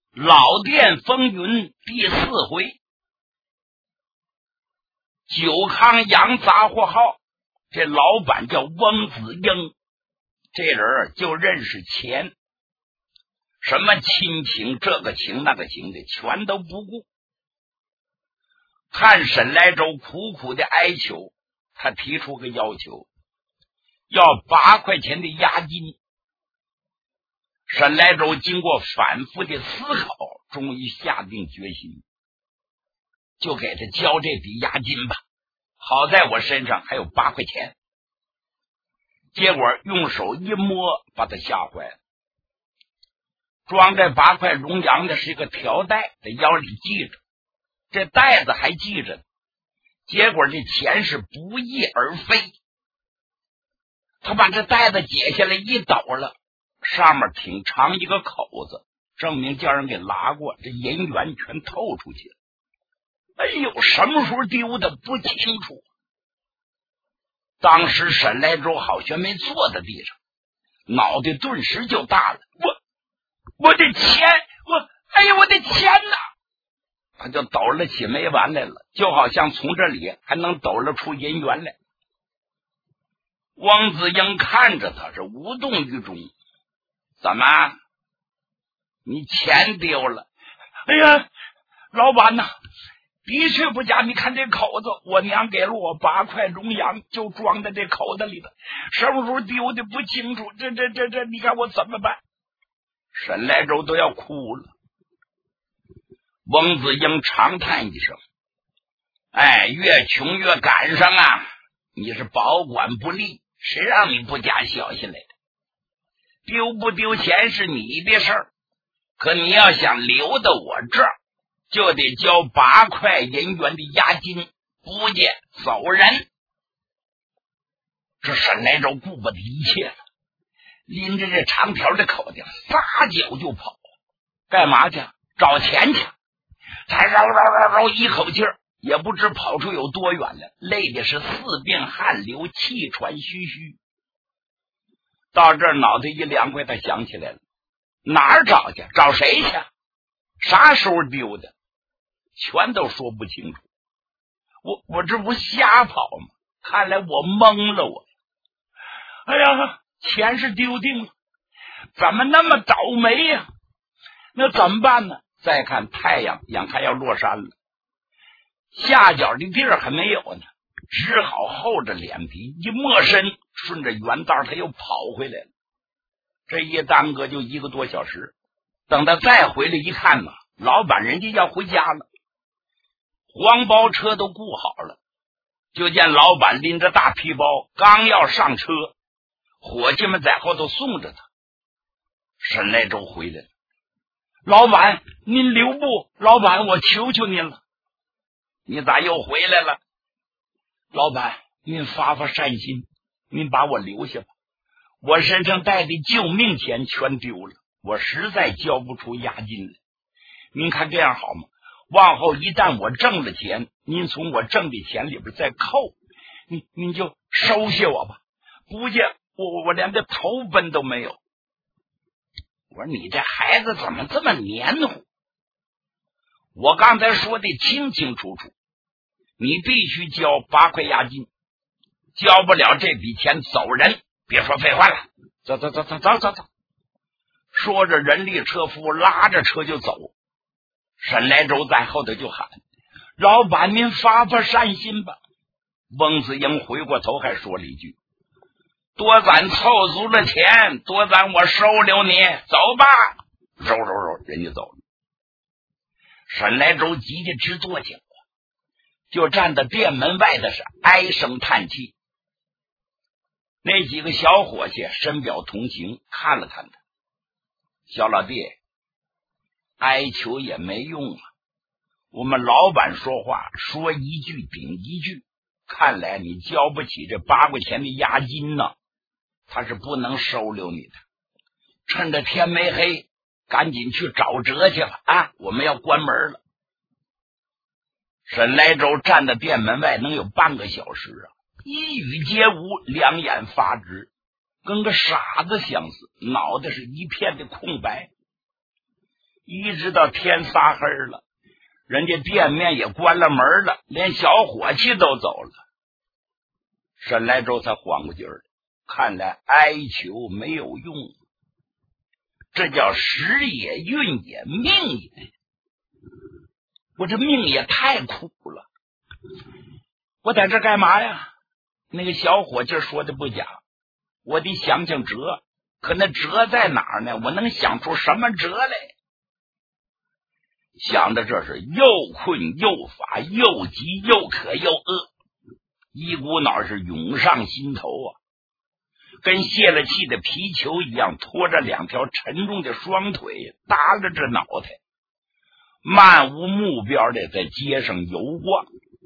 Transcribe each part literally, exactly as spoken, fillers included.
老店风云第四回，九康洋杂货号，这老板叫翁子英，这人就认识钱，什么亲情这个情那个情的全都不顾。看沈来舟苦苦的哀求，他提出个要求，要八块钱的押金。沈来舟经过反复的思考，终于下定决心，就给他交这笔押金吧，好在我身上还有八块钱。结果用手一摸，把他吓坏了。装这八块荣洋的是一个条带，在腰里系着，这带子还系着，结果这钱是不翼而飞。他把这带子解下来一抖了，上面挺长一个口子，证明叫人给拉过，这银元全透出去了。哎呦，什么时候丢的不清楚。当时沈来舟好像没坐在地上，脑袋顿时就大了。我我的钱，我哎呀，我的钱呐！他就抖了起没完来了，就好像从这里还能抖了出银元来。汪子英看着他是无动于衷。怎么？你钱丢了？哎呀，老板呐，的确不假，你看这口子，我娘给了我八块荣洋，就装在这口子里的，什么时候丢的不清楚，这这这这，你看我怎么办？沈来舟都要哭了。翁子英长叹一声：“哎，越穷越赶上啊！你是保管不力，谁让你不加小心来的？丢不丢钱是你的事儿，可你要想留到我这儿，就得交八块银元的押金，不见走人。”这沈来舟顾不得一切了，拎着这长条的口袋撒脚就跑。干嘛去？找钱去。他绕绕绕绕一口气儿，也不知跑出有多远了，累的是四鬓汗流，气喘吁吁。到这儿脑袋一凉快，他想起来了，哪儿找去？找谁去？啥时候丢的？全都说不清楚。我我这不瞎跑吗？看来我懵了我。哎呀，钱是丢定了，怎么那么倒霉呀？那怎么办呢？再看太阳眼看要落山了，下脚的地儿还没有呢，只好厚着脸皮一没身，顺着原道他又跑回来了。这一耽搁就一个多小时，等他再回来一看嘛，老板人家要回家了，黄包车都雇好了，就见老板拎着大皮包刚要上车，伙计们在后头送着他。沈来舟回来了：“老板您留步，老板我求求您了。”“你咋又回来了？”“老板您发发善心，您把我留下吧，我身上带的救命钱全丢了，我实在交不出押金来。您看这样好吗？往后一旦我挣了钱，您从我挣的钱里边再扣，您您就收下我吧，不见我我连个头奔都没有。”我说：“你这孩子怎么这么黏糊？我刚才说的清清楚楚，你必须交八块押金，交不了这笔钱走人，别说废话了，走走走走走走走。”说着人力车夫拉着车就走。沈来舟在后头就喊：“老板您发发善心吧。”翁子英回过头还说了一句：“多咱凑足了钱，多咱我收留你，走吧。”揉揉揉，人家走了。沈来舟急得直跺脚，就站在店门外的是唉声叹气。那几个小伙计深表同情，看了看他：“小老弟，哀求也没用啊，我们老板说话说一句顶一句，看来你交不起这八块钱的押金呢，他是不能收留你的。趁着天没黑，赶紧去找辙去吧！啊，我们要关门了。”沈来舟站在店门外能有半个小时啊，一语皆无，两眼发直，跟个傻子相似，脑袋是一片的空白。 一直到天撒黑了，人家店面也关了门了，连小伙计都走了。沈来舟才缓过劲儿来，看来哀求没有用，这叫时也运也命也。我这命也太苦了，我在这干嘛呀？那个小伙计说的不假，我得想想辙，可那辙在哪儿呢？我能想出什么辙来？想的这是又困又乏，又急又渴又饿，一股脑是涌上心头啊，跟泄了气的皮球一样，拖着两条沉重的双腿，耷拉着脑袋，漫无目标的在街上游逛。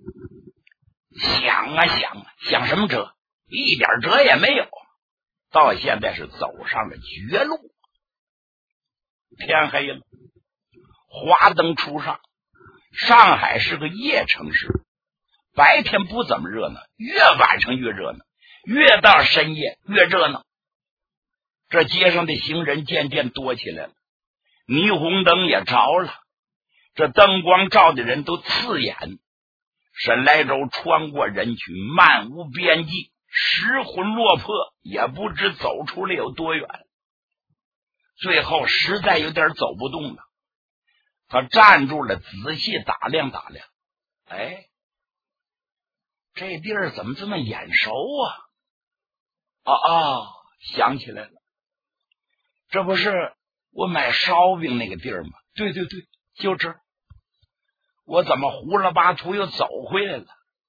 想啊想啊，想什么辙？一点辙也没有，到现在是走上了绝路。天黑了，华灯初上，上海是个夜城市，白天不怎么热闹，越晚上越热闹，越到深夜越热闹。这街上的行人渐渐多起来了，霓虹灯也着了，这灯光照的人都刺眼。沈来舟穿过人群，漫无边际，失魂落魄，也不知走出了有多远。最后实在有点走不动了，他站住了，仔细打量打量，哎，这地儿怎么这么眼熟啊？哦哦，想起来了，这不是我买烧饼那个地儿吗？对对对，就这儿。我怎么胡了八图又走回来了？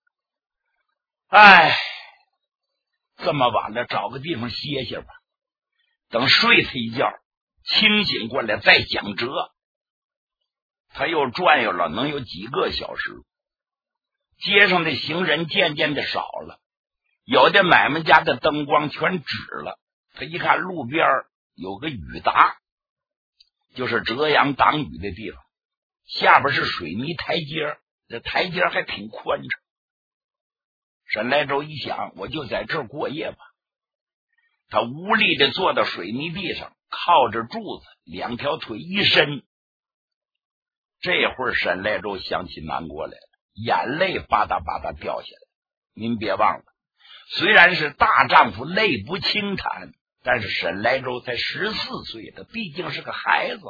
哎，这么晚了，找个地方歇歇吧，等睡他一觉，清醒过来再讲辙。他又转悠了能有几个小时，街上的行人渐渐的少了，有的买卖家的灯光全指了。他一看路边有个雨搭，就是遮阳挡雨的地方，下边是水泥台阶，这台阶还挺宽敞。沈来舟一想，我就在这儿过夜吧。他无力的坐到水泥地上，靠着柱子，两条腿一伸。这会儿沈来舟想起南国来了，眼泪吧嗒吧嗒掉下来。您别忘了，虽然是大丈夫泪不轻弹，但是沈来舟才十四岁，他毕竟是个孩子。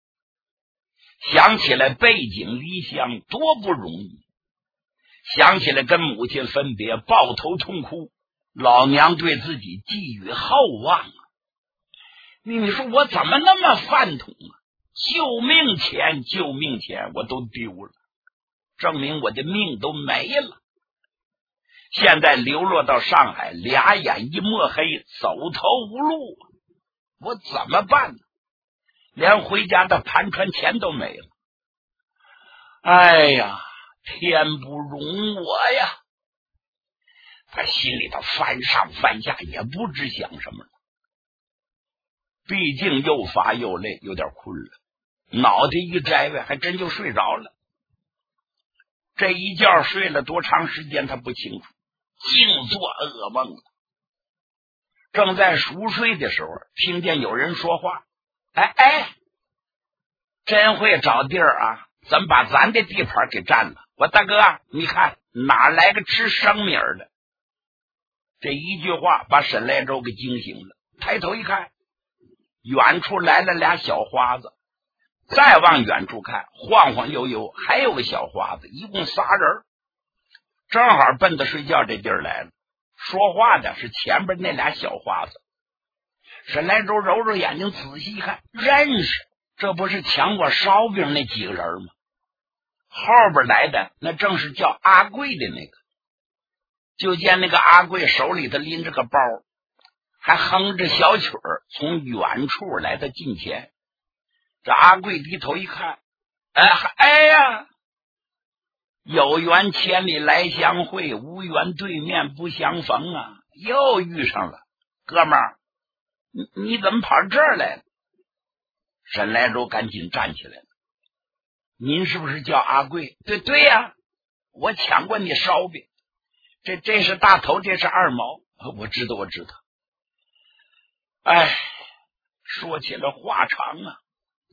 想起来背井离乡多不容易，想起来跟母亲分别，抱头痛哭，老娘对自己寄予厚望啊！你说我怎么那么饭桶啊？救命钱救命钱我都丢了，证明我的命都没了。现在流落到上海，俩眼一抹黑，走投无路，我怎么办呢？连回家的盘缠钱都没了。哎呀，天不容我呀！他心里头翻上翻下，也不知想什么了。毕竟又乏又累，有点困了，脑袋一摘呗，还真就睡着了。这一觉睡了多长时间他不清楚，净做噩梦了。正在熟睡的时候，听见有人说话：“哎哎，真会找地儿啊！怎么把咱的地盘给占了？我大哥，你看哪来个吃生米儿的？”这一句话把沈来舟给惊醒了，抬头一看，远处来了俩小花子，再往远处看，晃晃悠悠还有个小花子，一共仨人，正好奔着睡觉这地儿来了。说话的是前边那俩小花子。沈来舟揉揉眼睛，仔细一看，认识，这不是抢我烧饼那几个人吗？后边来的那正是叫阿贵的那个。就见那个阿贵手里头拎着个包，还哼着小曲儿，从远处来到近前。这阿贵低头一看，哎哎呀，有缘千里来相会，无缘对面不相逢啊！又遇上了，哥们儿，你你怎么跑这儿来了？沈来舟赶紧站起来了。您是不是叫阿贵？对对呀、啊，我抢过你烧饼。这这是大头，这是二毛，我知道我知道。哎，说起来话长啊，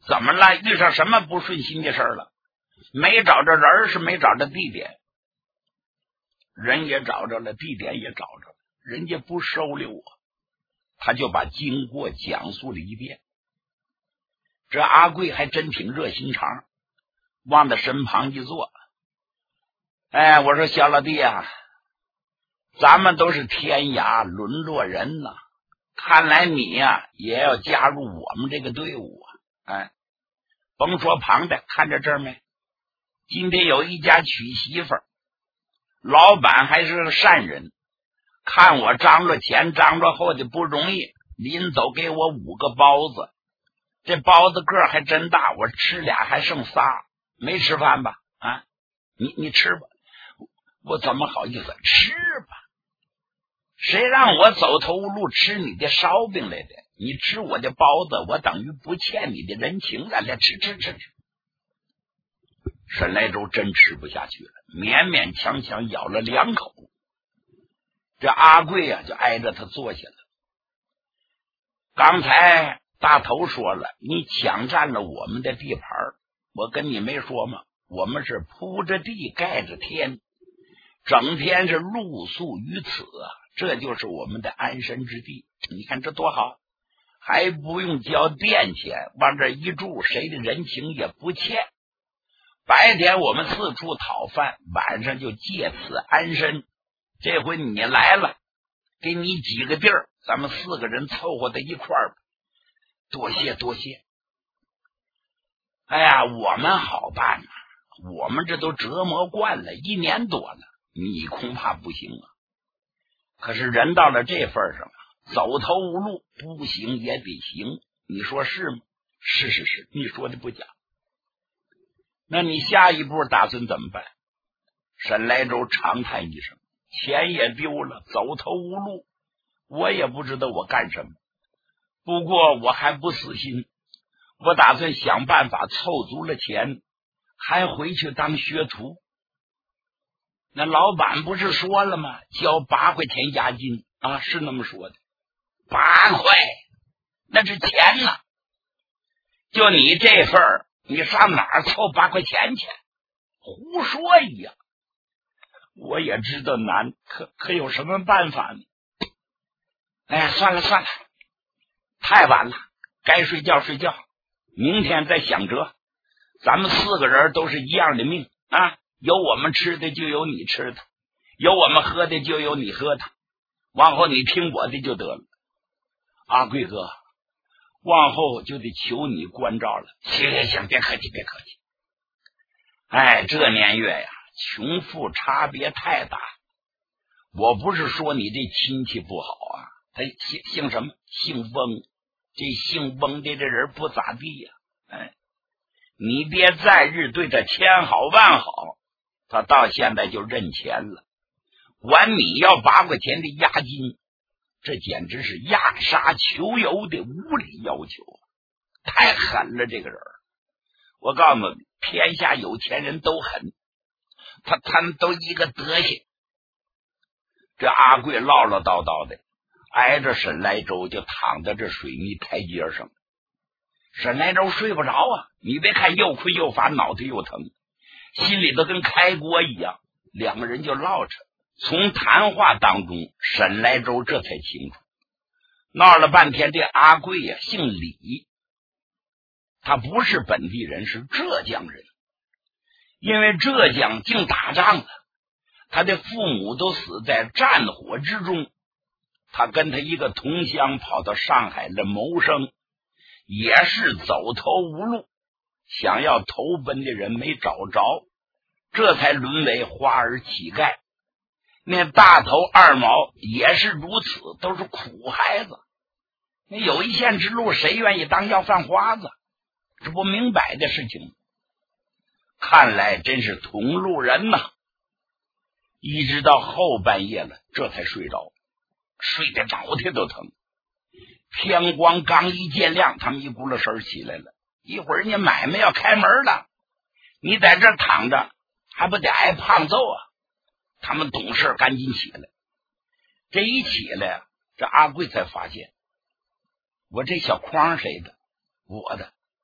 怎么了？遇上什么不顺心的事了？没找着人是没找着地点，人也找着了，地点也找着了，人家不收留我，他就把经过讲述了一遍。这阿贵还真挺热心肠，往他身旁一坐，哎，我说小老弟啊，咱们都是天涯沦落人呐、啊，看来你呀、啊、也要加入我们这个队伍啊！哎，甭说旁的，看着这儿没？今天有一家娶媳妇儿，老板还是个善人，看我张罗前张罗后的不容易，临走给我五个包子，这包子个儿还真大，我吃俩还剩仨，没吃饭吧？啊，你你吃吧，我怎么好意思吃吧？谁让我走投无路吃你的烧饼来的？你吃我的包子，我等于不欠你的人情，来来吃吃吃吃。沈来舟真吃不下去了，勉勉强强咬了两口。这阿贵啊，就挨着他坐下了。刚才大头说了，你抢占了我们的地盘，我跟你没说吗？我们是铺着地盖着天，整天是露宿于此啊，这就是我们的安身之地。你看这多好，还不用交店钱，往这一住，谁的人情也不欠。白天我们四处讨饭，晚上就借此安身。这回你来了，给你几个地儿，咱们四个人凑合在一块儿吧。多谢多谢。哎呀，我们好办啊，我们这都折磨惯了，一年多了，你恐怕不行啊。可是人到了这份上，走投无路，不行也得行，你说是吗？是是是，你说的不假。那你下一步打算怎么办？沈来舟长叹一声，钱也丢了，走投无路，我也不知道我干什么。不过我还不死心，我打算想办法凑足了钱，还回去当学徒。那老板不是说了吗？交八块钱押金啊，是那么说的。八块，那是钱呐！就你这份儿，你上哪儿凑八块钱去？胡说一样。我也知道难，可可有什么办法呢？哎呀，算了算了，太晚了，该睡觉睡觉，明天再想辙。咱们四个人都是一样的命啊，有我们吃的就有你吃的，有我们喝的就有你喝的，往后你听我的就得了。阿贵哥，往后就得求你关照了。行行行，别客气别客气。哎，这年月呀，穷富差别太大。我不是说你这亲戚不好啊，他姓姓什么？姓翁。这姓翁的这人不咋地呀、啊。哎，你爹在日对他千好万好，他到现在就认钱了，管你要八块钱的押金，这简直是压杀囚友的无理要求，太狠了这个人。我告诉你，天下有钱人都狠，他他们都一个德行。这阿贵唠唠叨叨的，挨着沈来舟就躺在这水泥台阶上。沈来舟睡不着啊，你别看又困又乏，脑袋又疼，心里都跟开锅一样。两个人就唠着，从谈话当中，沈来舟这才清楚，闹了半天这阿贵呀、啊、姓李，他不是本地人，是浙江人。因为浙江净打仗了，他的父母都死在战火之中，他跟他一个同乡跑到上海来谋生，也是走投无路，想要投奔的人没找着，这才沦为花儿乞丐。那大头二毛也是如此，都是苦孩子。那有一线之路，谁愿意当要饭花子？这不明摆的事情吗？看来真是同路人呐。一直到后半夜了，这才睡着，睡得脑袋都疼。天光刚一见亮，他们一咕噜神起来了。一会儿人家买卖要开门了，你在这躺着还不得挨胖揍啊？他们懂事赶紧起来。这一起来，这阿贵才发现，我这小筐谁的？我的。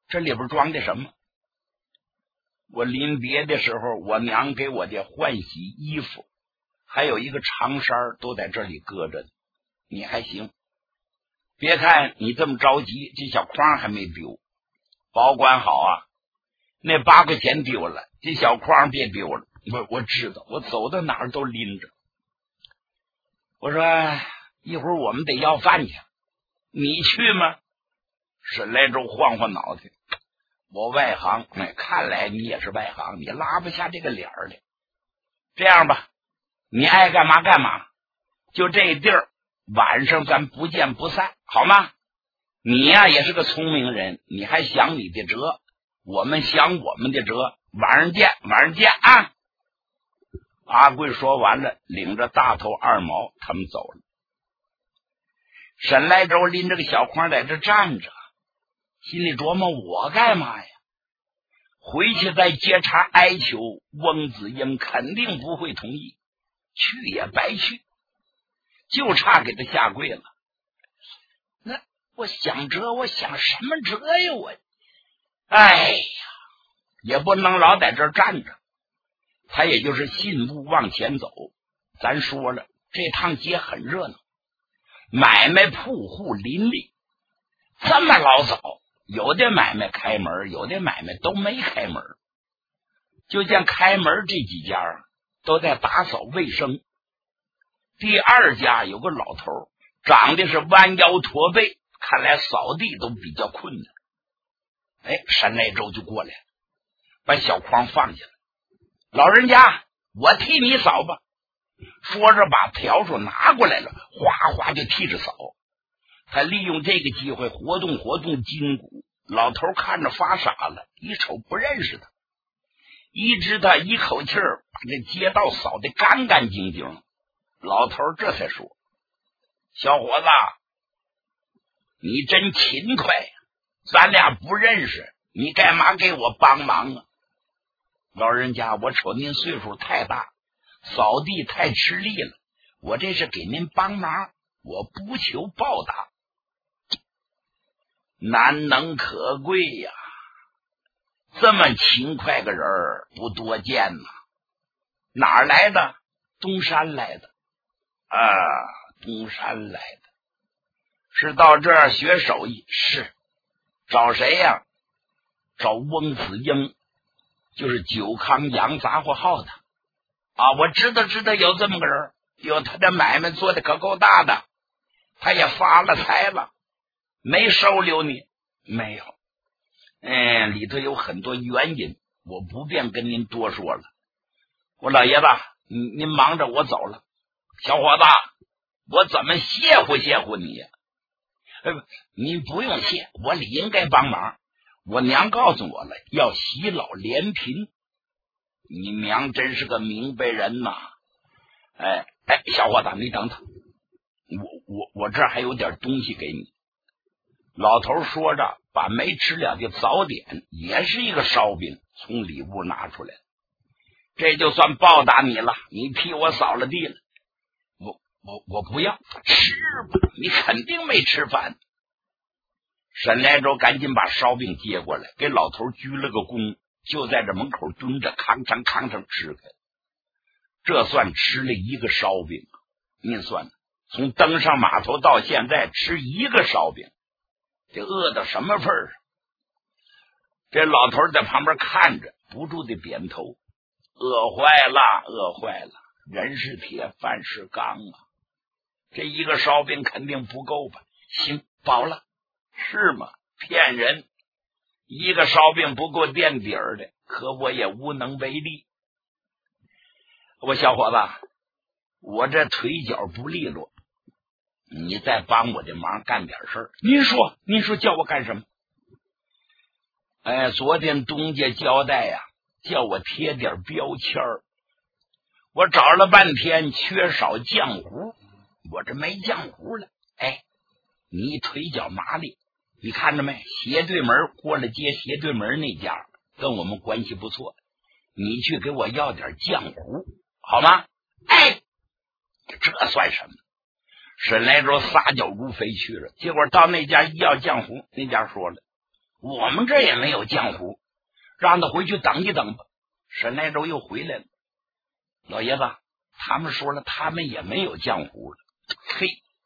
这里边装的什么？我临别的时候，我娘给我的换洗衣服，还有一个长衫都在这里搁着。你还行，别看你这么着急，这小筐还没丢，保管好啊。那八块钱丢了，这小筐别丢了。我我知道，我走到哪儿都拎着。我说一会儿我们得要饭去，你去吗？沈来舟晃晃脑袋，我外行，哎，看来你也是外行，你拉不下这个脸儿来。这样吧，你爱干嘛干嘛，就这地儿，晚上咱不见不散，好吗？你呀也是个聪明人，你还想你的辙，我们想我们的辙，晚上见，晚上见啊！阿贵说完了，领着大头二毛他们走了。沈来舟拎着个小筐在这站着，心里琢磨我干嘛呀？回去再接茬哀求，翁子英肯定不会同意，去也白去，就差给他下跪了。那我想辙，我想什么辙呀？我哎呀，也不能老在这儿站着。他也就是信步往前走。咱说了，这趟街很热闹，买卖铺户林立，这么老早，有的买卖开门，有的买卖都没开门。就见开门这几家都在打扫卫生，第二家有个老头，长得是弯腰驼背，看来扫地都比较困难。哎，沈来舟就过来把小筐放下来，老人家我替你扫吧。说着把笤帚拿过来了，哗哗就替着扫。他利用这个机会活动活动筋骨。老头看着发傻了，一瞅不认识他，一直他一口气儿把这街道扫得干干净净。老头这才说：小伙子，你真勤快呀，咱俩不认识，你干嘛给我帮忙啊？老人家，我瞅您岁数太大，扫地太吃力了，我这是给您帮忙，我不求报答。难能可贵呀，这么勤快个人不多见呐。哪儿来的？东山来的啊，东山来的。是到这儿学手艺？是。找谁呀？找翁子英，就是九康洋杂货号的啊。我知道知道有这么个人，有他的买卖做的可够大的，他也发了财了，没收留你？没有。嗯，里头有很多原因，我不便跟您多说了。我老爷子，您您忙着，我走了。小伙子，我怎么谢乎谢乎你呀？呃，您不用谢，我理应该帮忙。我娘告诉我了，要喜老怜贫。你娘真是个明白人呐！哎哎，小伙子，你等等，我我我这还有点东西给你。老头说着，把没吃了的早点，也是一个烧饼，从里屋拿出来。这就算报答你了，你替我扫了地了。我我我不要，吃吧，你肯定没吃饭。沈来舟赶紧把烧饼接过来，给老头鞠了个躬，就在这门口蹲着，吭哧吭哧吃开。这算吃了一个烧饼，您算从登上码头到现在吃一个烧饼，这饿到什么份儿上？这老头在旁边看着，不住的点头。饿坏了，饿坏了，人是铁，饭是钢啊！这一个烧饼肯定不够吧？行，饱了。是吗？骗人！一个烧饼不够垫底儿的，可我也无能为力。我小伙子，我这腿脚不利落，你再帮我的忙干点事儿。您说，您说叫我干什么？哎，昨天东家交代呀、啊，叫我贴点标签儿。我找了半天，缺少浆糊，我这没浆糊了。哎，你腿脚麻利，你看着没？斜对门过了街，斜对门那家跟我们关系不错，你去给我要点浆糊好吗？哎，这算什么？沈来舟撒脚如飞去了，结果到那家一要浆糊，那家说了， 我们这也没有浆糊，让他回去等一等吧。沈来洲又回来了，老爷子，他们说了，他们也没有浆糊了。嘿，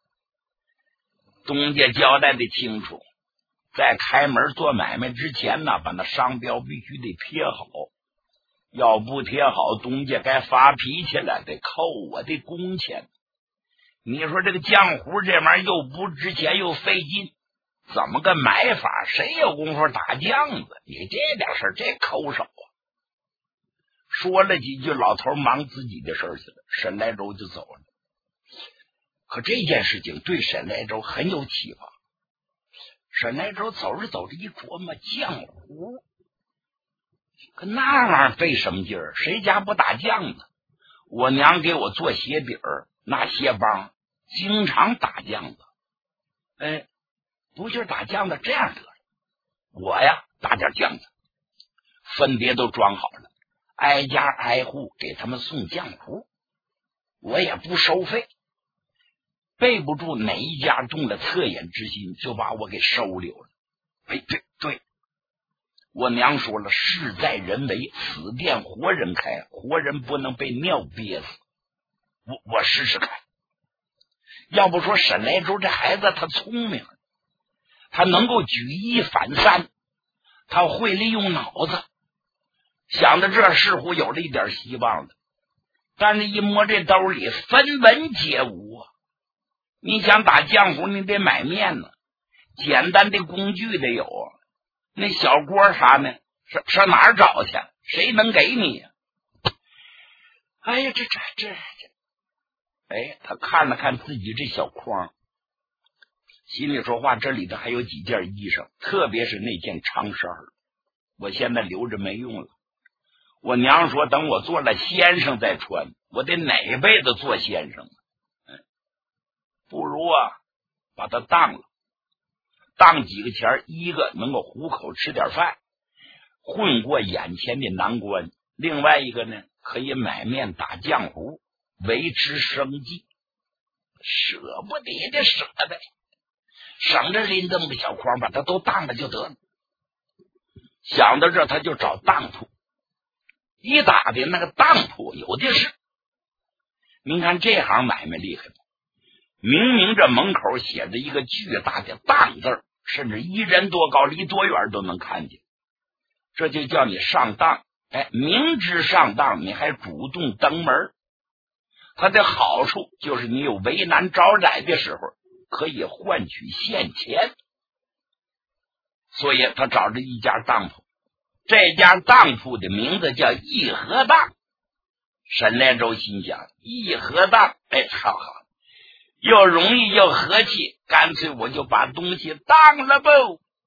东家交代的清楚，在开门做买卖之前呢，把那商标必须得贴好，要不贴好，东家该发脾气了，得扣我的工钱。你说这个浆糊这玩意儿又不值钱又费劲，怎么个买法？谁有功夫打酱子？你这点事儿这抠手啊！说了几句，老头忙自己的事儿去了，沈来洲就走了。可这件事情对沈来洲很有启发。沈来洲走着走着一琢磨，浆糊，可那玩意儿费什么劲儿？谁家不打酱子？我娘给我做鞋底儿，那鞋帮经常打酱子。哎，不就是打酱子？这样得了，我呀打点酱子，分别都装好了，挨家挨户给他们送浆糊，我也不收费。背不住哪一家动了恻隐之心，就把我给收留了。哎，对对，我娘说了，事在人为，此店活人开，活人不能被尿憋死。我我试试看。要不说沈来洲这孩子他聪明，他能够举一反三，他会利用脑子。想到这似乎有了一点希望了，但是一摸这兜里分文皆无啊！你想打浆糊，你得买面呢，简单的工具得有啊，那小锅啥呢？上上哪儿找去？谁能给你呀？哎呀，这这这这！哎，他看了看自己这小筐，心里说话，这里头还有几件衣裳，特别是那件长衫，我现在留着没用了。我娘说，等我做了先生再穿，我得哪辈子做先生？嗯，不如啊，把它当了，当几个钱，一个能够糊口吃点饭，混过眼前的难关；另外一个呢，可以买面打浆糊，维持生计。舍不得也得舍得，省着拎这么个小筐，把它都当了就得了。想到这，他就找当铺。一打听，那个当铺有的是。您看这行买卖厉害不？明明这门口写着一个巨大的当字，甚至一人多高，离多远都能看见。这就叫你上当。哎，明知上当，你还主动登门。它的好处就是你有为难招窄的时候，可以换取现钱。所以他找着一家当铺，这家当铺的名字叫义和当。沈连洲心想，义和当，哎，好好，又容易又和气，干脆我就把东西当了吧。